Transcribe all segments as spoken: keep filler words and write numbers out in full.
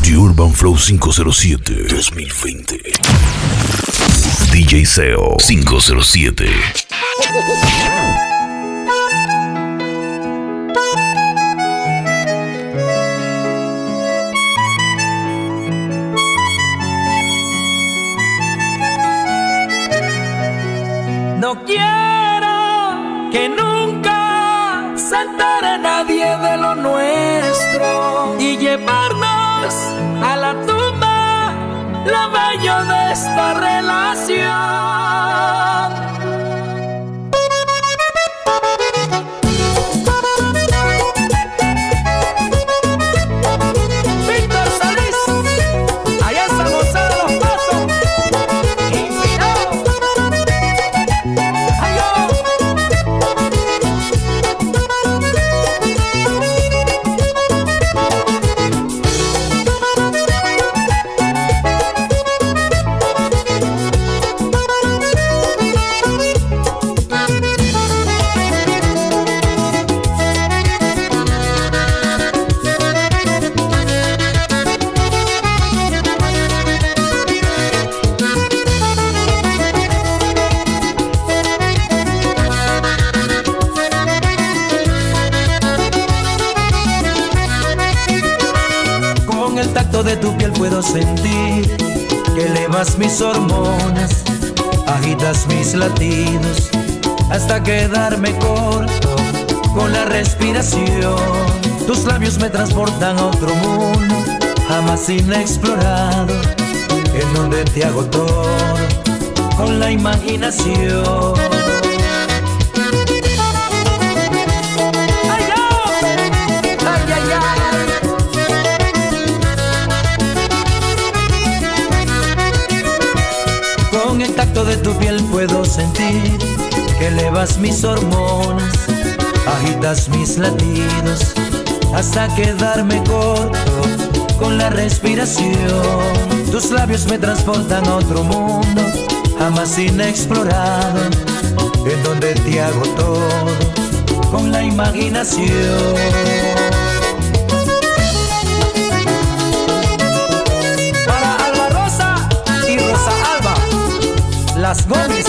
The Urban Flow quinientos siete dos mil veinte. D J Seo quinientos siete. No quiero que nunca se entere nadie de lo nuestro y llevarnos a la tumba lo bello de esta relación. Víctor Solís, allá en San José de los Pasos, inspirado. De tu piel puedo sentir que elevas mis hormonas, agitas mis latidos hasta quedarme corto con la respiración. Tus labios me transportan a otro mundo jamás inexplorado, en donde te hago todo con la imaginación. Ay, ay, ay, ay. Con el tacto de tu piel puedo sentir que elevas mis hormonas, agitas mis latidos hasta quedarme corto con la respiración. Tus labios me transportan a otro mundo jamás inexplorado, en donde te hago todo con la imaginación. Las Gómez.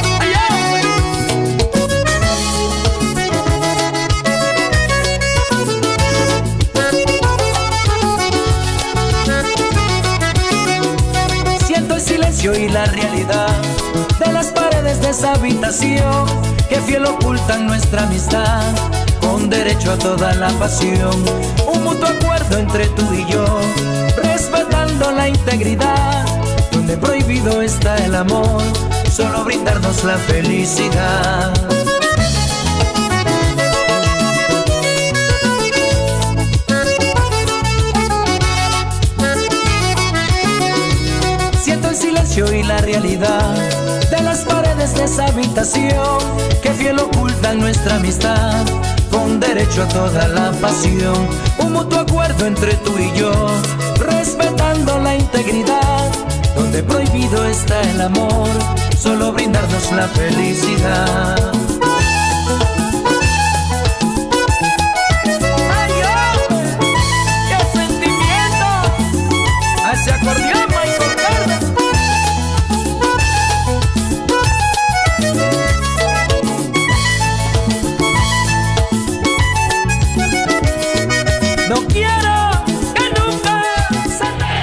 Siento el silencio y la realidad de las paredes de esa habitación que fiel ocultan nuestra amistad, con derecho a toda la pasión. Un mutuo acuerdo entre tú y yo, respetando la integridad, donde prohibido está el amor, solo brindarnos la felicidad. Siento el silencio y la realidad de las paredes de esa habitación que fiel ocultan nuestra amistad, con derecho a toda la pasión. Un mutuo acuerdo entre tú y yo, respetando la integridad, donde prohibido está el amor, solo brindarnos la felicidad. ¡Ay, hombre! ¡Qué sentimiento! ¡Hacia acordeón, Michael Carter! No quiero que nunca se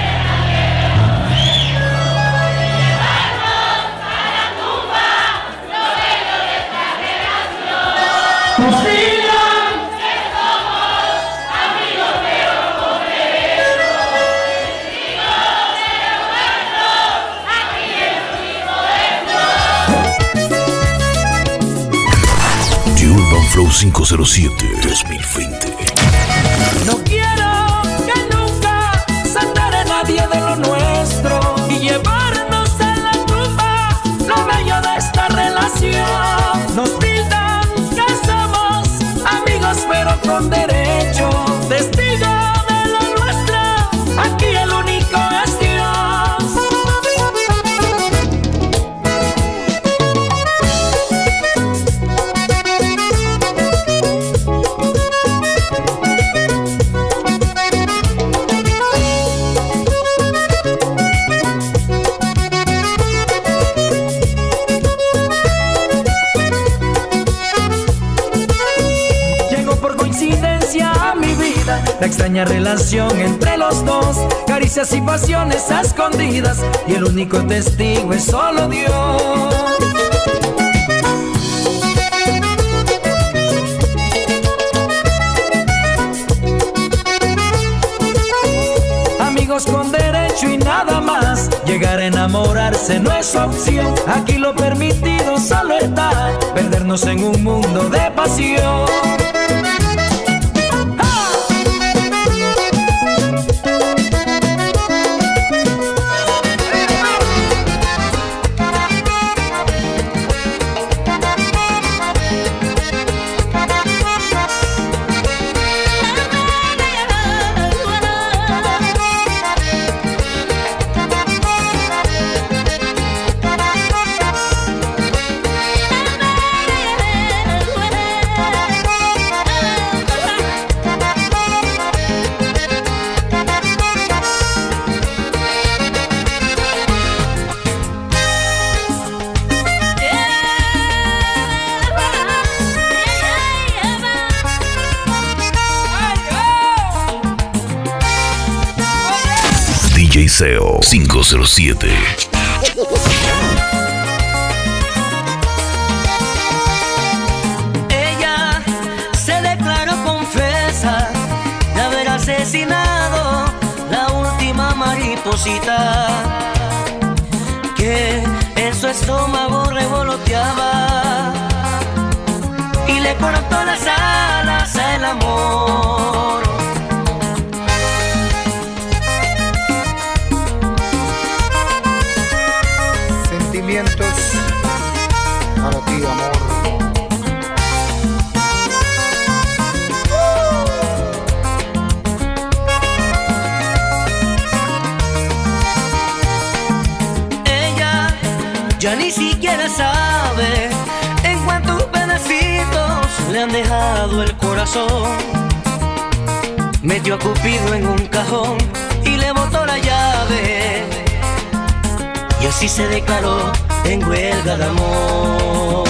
Flow quinientos siete dos mil veinte. No quiero que nunca se entere nadie de lo nuestro y llevarnos a la tumba lo bello de esta relación. Nos tildan que somos amigos pero con derecho, testigo de lo nuestro, aquí el único es Dios. la extraña relación entre los dos, caricias y pasiones a escondidas, y el único testigo es solo Dios. Amigos con derecho y nada más, llegar a enamorarse no es opción. Aquí lo permitido solo está perdernos en un mundo de pasión. D J Seo cinco cero siete. Ella se declaró confesa de haber asesinado la última mariposita que en su estómago revoloteaba y le cortó las alas al amor. Sentimientos para ti, amor. Ella ya ni siquiera sabe en cuántos pedacitos le han dejado el corazón. Metió a Cupido en un cajón y le botó la llave, y así se declaró en huelga de amor.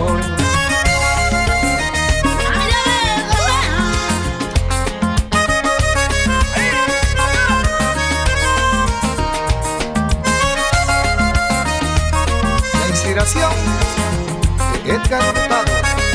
La inspiración de Edgar Hurtado.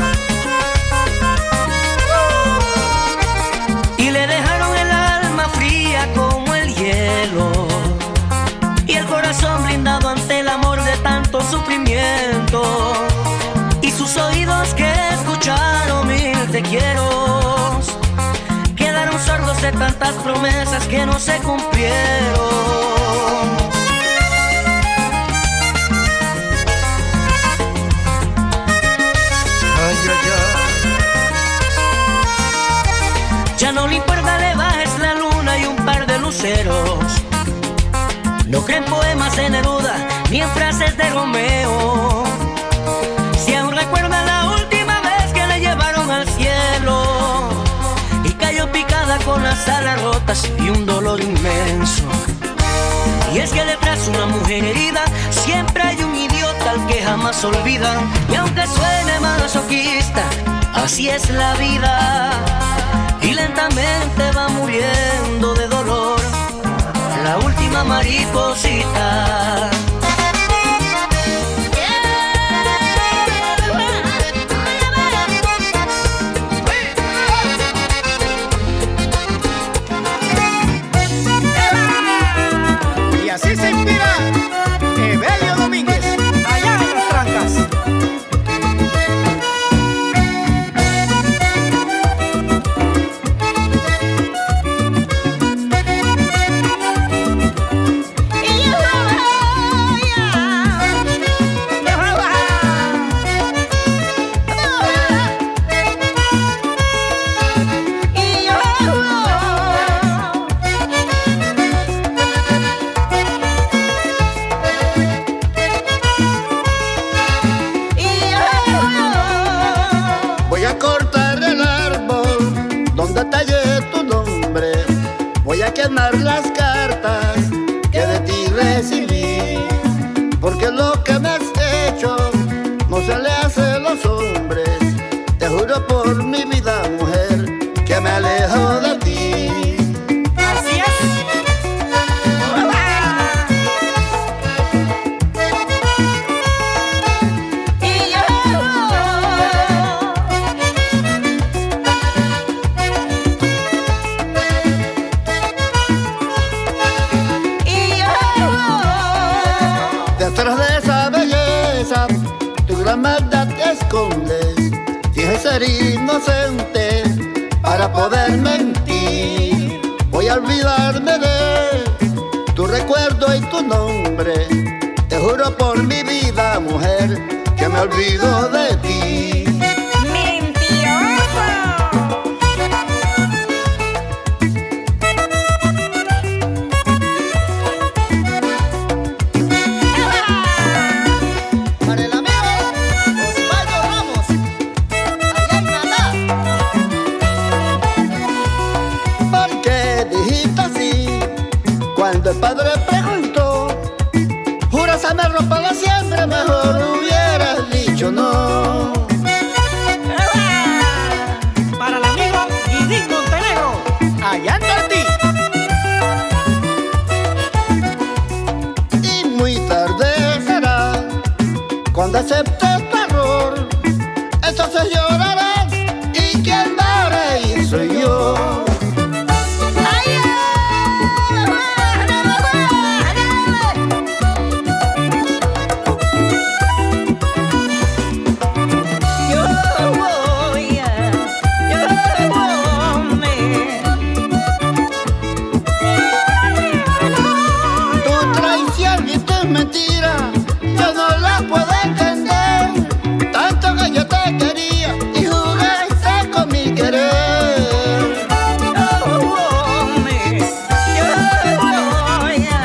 Y le dejaron el alma fría como el hielo y el corazón blindado ante el amor de tanto sufrimiento, y sus oídos que escucharon mil te quiero quedaron sordos de tantas promesas que no se cumplieron. Ay, ay, ay. Ya no le importa, le bajes la luna y un par de luceros. No creen poemas de Neruda ni en frases de Romeo. Si aún recuerda la última vez que le llevaron al cielo y cayó picada con las alas rotas y un dolor inmenso. Y es que detrás de una mujer herida siempre hay un idiota al que jamás olvidan. Y aunque suene masoquista, así es la vida, y lentamente va muriendo de dolor la última mariposita. Y así se inspira Evelio Domínguez, allá en las trancas. Voy a cortar el árbol donde tallé tu nombre. Voy a quemar las cartas que de ti recibí, porque lo que me has hecho no se le hace a los hombres. Te juro por mi vida, mujer, que me alejo de ti. ser inocente para poder mentir. Voy a olvidarme de tu recuerdo y tu nombre. Te juro por mi vida, mujer, que me olvido de ti. Cuando el padre preguntó, ¿juras amarlo para siempre? Mejor hubieras dicho no. Para el amigo Guidín Montenegro, allá en Tortí. Y muy tarde será cuando aceptes tu error. Entonces llorarás y quien va a reír soy yo. Mentira, yo no la puedo entender. Tanto que yo te quería y jugaste con mi querer. Oh, oh, me, yo voy a...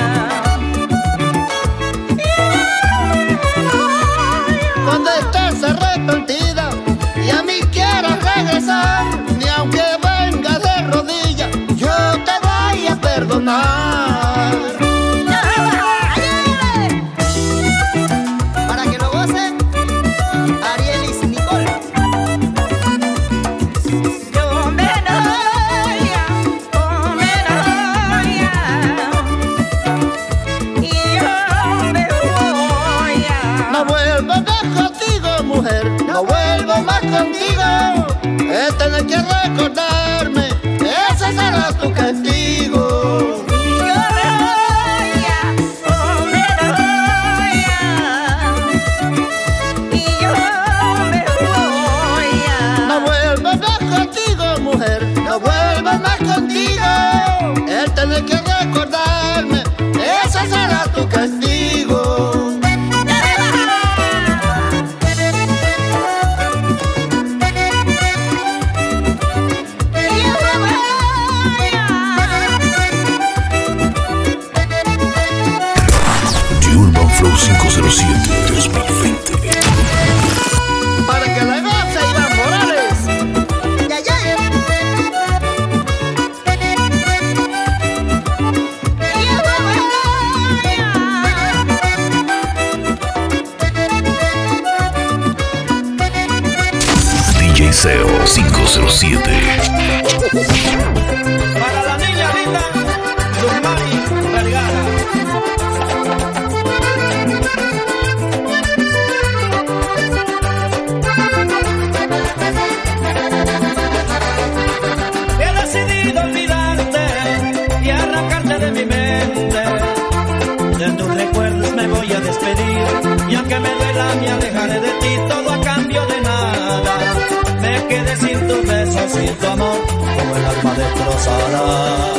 Cuando estés arrepentida y a mí quieras regresar, ni aunque vengas de rodillas, yo te voy a perdonar. No vuelvo más contigo, es tener que recordarme, ese será tu castigo. Yo me voy a, oh, me voy a, y yo me voy a. No vuelvo más contigo, mujer, no vuelvo más contigo, es tener que recordarme, ese será tu castigo. Flow cinco cero siete dos mil veinte. Para que la goce Iván Morales. Ya, ya. D J Seo cinco cero siete. Para la niña linda, Luzmari Vergara. De mi mente, de tus recuerdos me voy a despedir, y aunque me duela me alejaré de ti, todo a cambio de nada. Me quedé sin tus besos, sin tu amor, como el alma destrozada.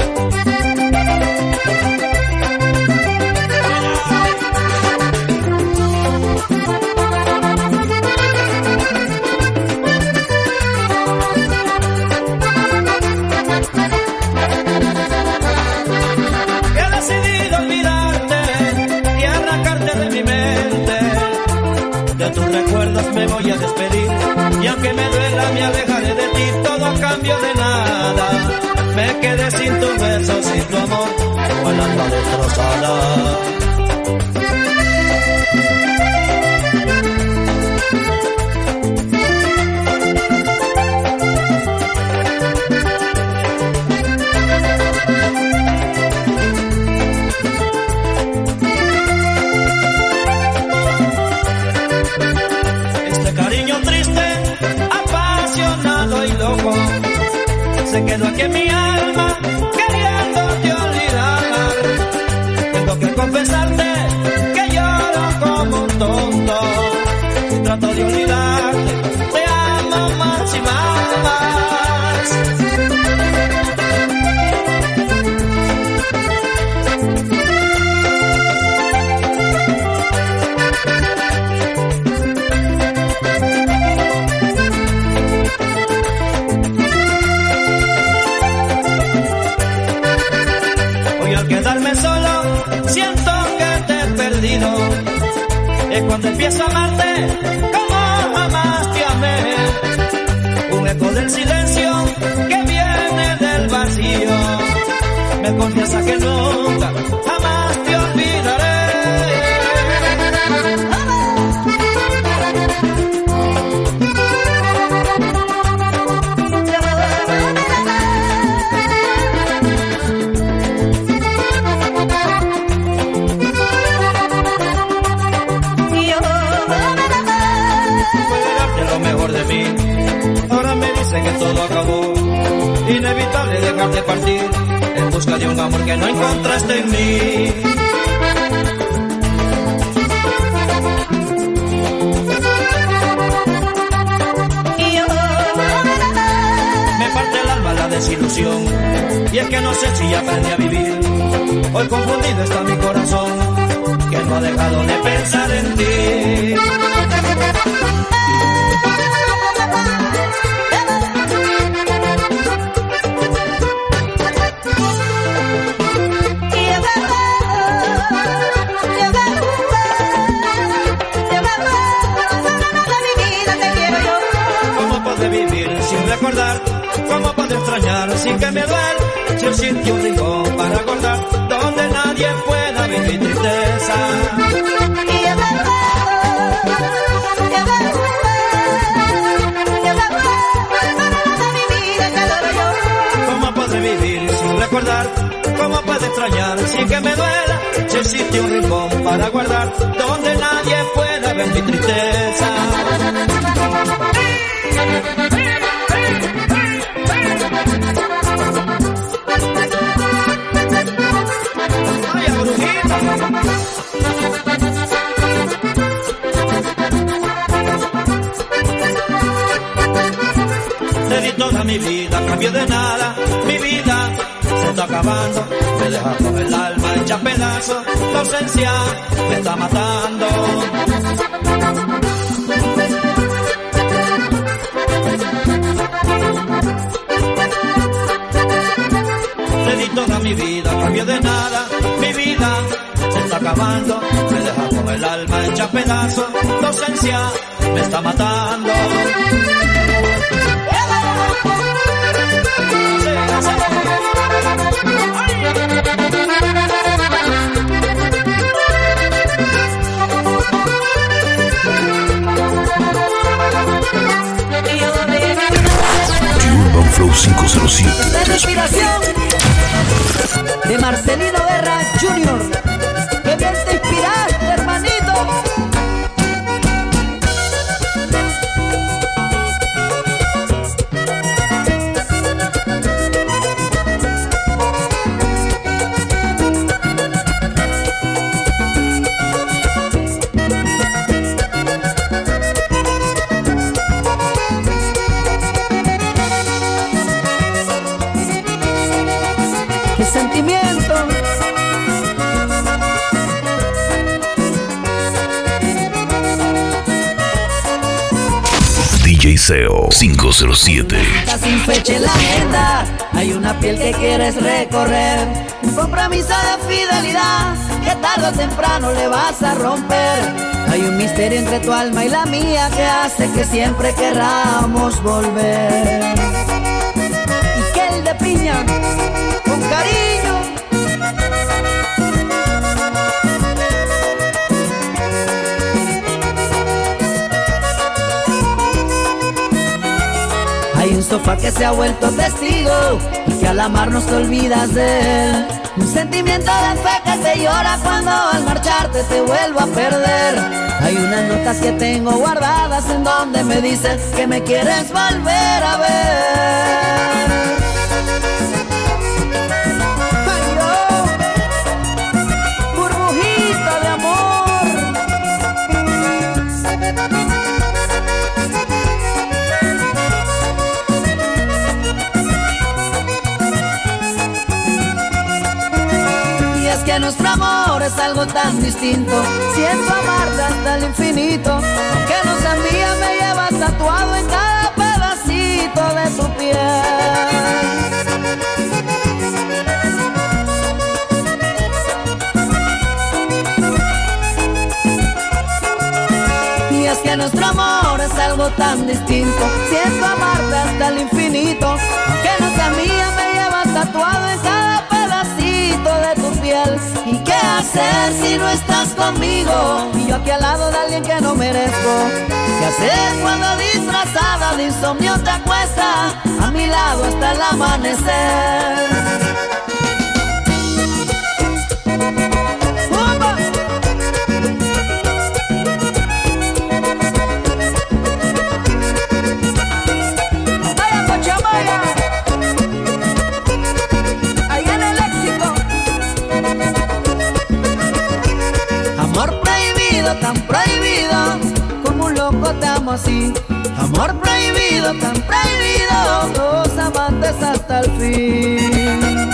Me voy a despedir, y aunque me duela me alejaré de ti, todo a cambio de nada. Me quedé sin tus besos, sin tu amor, como el alma destrozada. Se quedó aquí en mi alma, queriéndote olvidar. Tengo que quedarme solo, siento que te he perdido. Es cuando empiezo a amarte como jamás te amé. Un eco del silencio que viene del vacío me confiesa que nunca, jamás te olvidaré. Ahora me dice que todo acabó, inevitable dejarte partir en busca de un amor que no encontraste en mí. Me parte el alma la desilusión, y es que no sé si aprendí a vivir. Hoy confundido está mi corazón, que no ha dejado de pensar en ti. ¿Cómo puedo extrañar sin que me duele? Si yo sentí un rincón para guardar donde nadie pueda ver mi tristeza. ¿Cómo puedo vivir sin recordar? ¿Cómo puedo extrañar sin que me duela? Si existe un rincón para guardar donde nadie pueda ver mi tristeza. Te di toda mi vida, cambio de nada, mi vida se está acabando, me deja con el alma hecha pedazos, la ausencia me está matando. Te di toda mi vida, cambio de nada, mi vida se está acabando, me deja con el alma hecha pedazos, la ausencia me está matando. Urban Flow cinco cero siete. La respiración de Marcelino Guerra junior Que bien te inspiraste, hermanito. Qué sentimiento. D J Seo cinco cero siete. Está sin fecha en la agenda, hay una piel que quieres recorrer, un compromiso de fidelidad que tarde o temprano le vas a romper. Hay un misterio entre tu alma y la mía que hace que siempre querramos volver. Y que el de piña con cariño. Hay un sofá que se ha vuelto testigo y que al amarnos te olvidas de él. Un sentimiento de fe que te llora cuando al marcharte te vuelvo a perder. Hay unas notas que tengo guardadas en donde me dices que me quieres volver a ver. Ay, oh, burbujita de amor. Y es que nuestro amor es algo tan distinto. Siento amarte hasta el infinito, aunque no sabía me llevas tatuado en cada pedacito de tu piel. que nuestro amor es algo tan distinto. Siento amarte hasta el infinito, que no sea mía me llevas tatuado en cada pedacito de tu piel. ¿Y qué hacer si no estás conmigo? Y yo aquí al lado de alguien que no merezco. ¿Qué hacer cuando disfrazada de insomnio te acuestas a mi lado hasta el amanecer? Tan prohibido, como un loco te amo así. Amor prohibido, tan prohibido, dos amantes hasta el fin.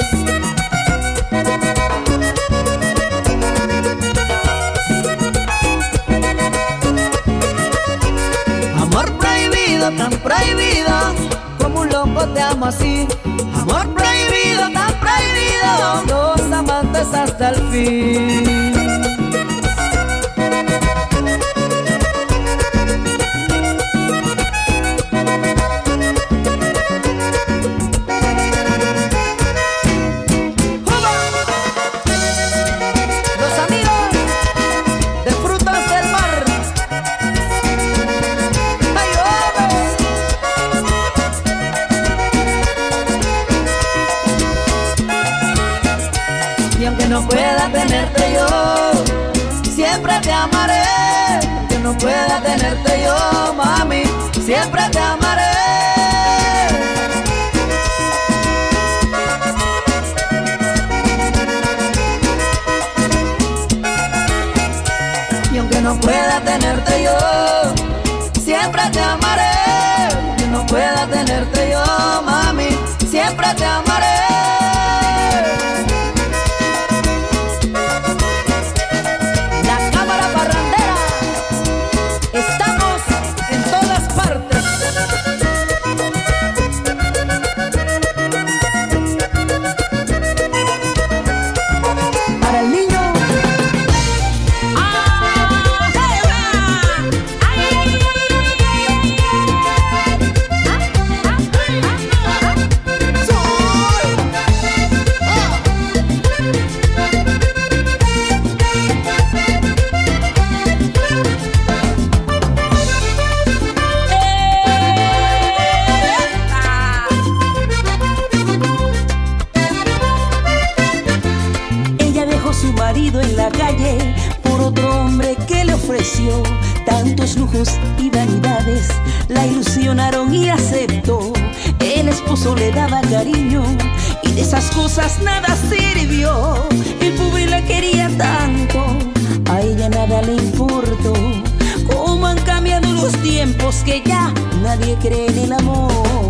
Amor prohibido, tan prohibido, como un loco te amo así. Amor prohibido, tan prohibido, dos amantes hasta el fin. No pueda tenerte yo, siempre te amaré. Que no pueda tenerte yo, mami, siempre te amaré. Y aunque no pueda tenerte yo, siempre te amaré. Que no pueda tenerte yo, mami, siempre te amaré. Tantos lujos y vanidades la ilusionaron y aceptó. El esposo le daba cariño y de esas cosas nada sirvió. El pobre la quería tanto, a ella nada le importó. Cómo han cambiado los tiempos, que ya nadie cree en el amor.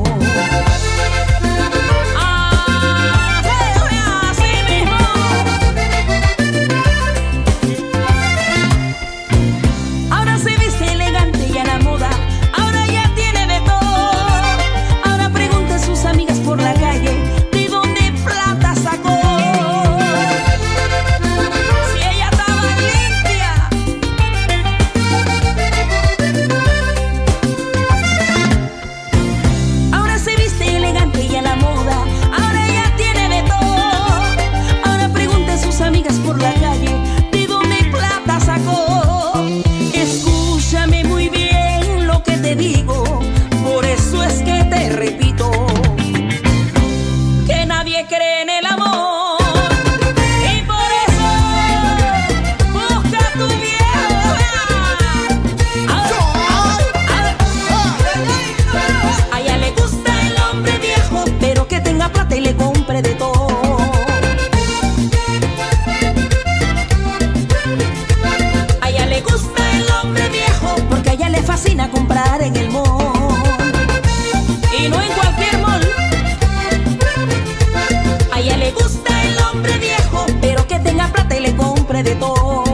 De todo.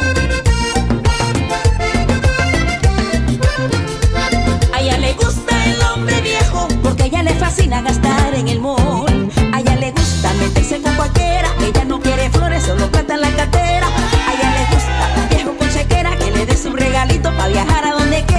A ella le gusta el hombre viejo porque a ella le fascina gastar en el mall. A ella le gusta meterse con cualquiera, ella no quiere flores, solo plata en la cartera. A ella le gusta un viejo con chequera que le dé su regalito para viajar a donde quiera.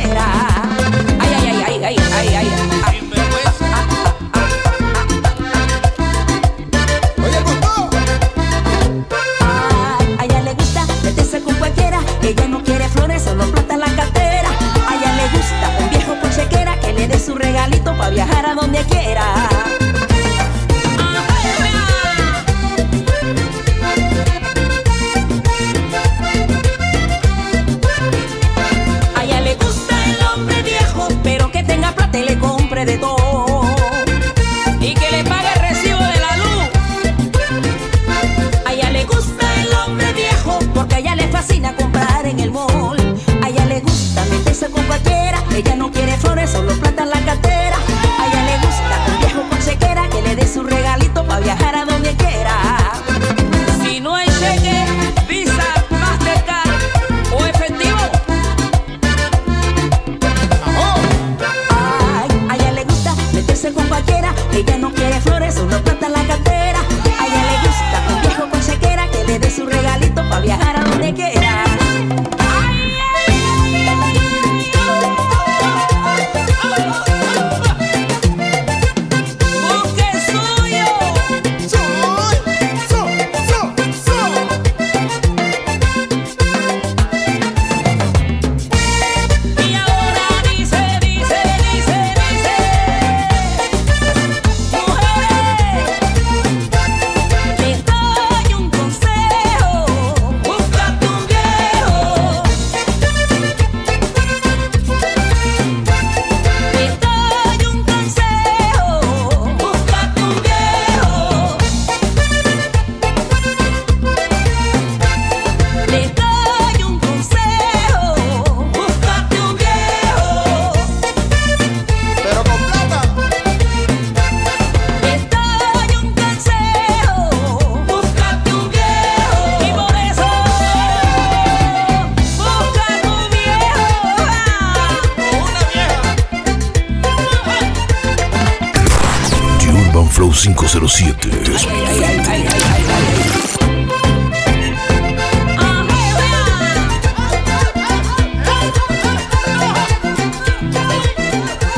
cinco cero siete dos mil veinte.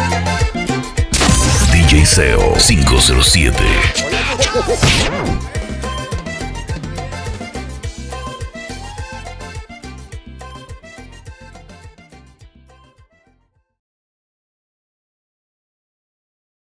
D J Seo cinco cero siete.